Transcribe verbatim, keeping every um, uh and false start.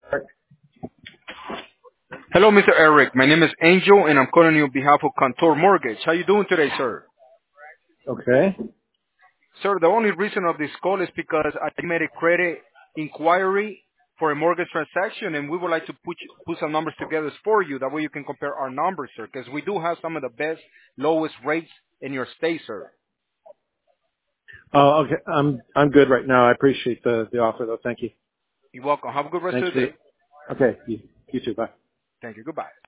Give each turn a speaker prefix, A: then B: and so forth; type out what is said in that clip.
A: Hello, Mister Eric. My name is Angel, and I'm calling you on behalf of Contour Mortgage. How you doing today, sir?
B: Okay.
A: Sir, the only reason of this call is because I made a credit inquiry for a mortgage transaction, and we would like to put you, put some numbers together for you. That way you can compare our numbers, sir, because we do have some of the best, lowest rates in your state, sir.
B: Oh, okay. I'm I'm good right now. I appreciate the the offer though. Thank you.
A: You're welcome. Have a good rest
B: Thanks
A: of the
B: for.
A: day.
B: Okay. You, you too. Bye.
A: Thank you. Goodbye.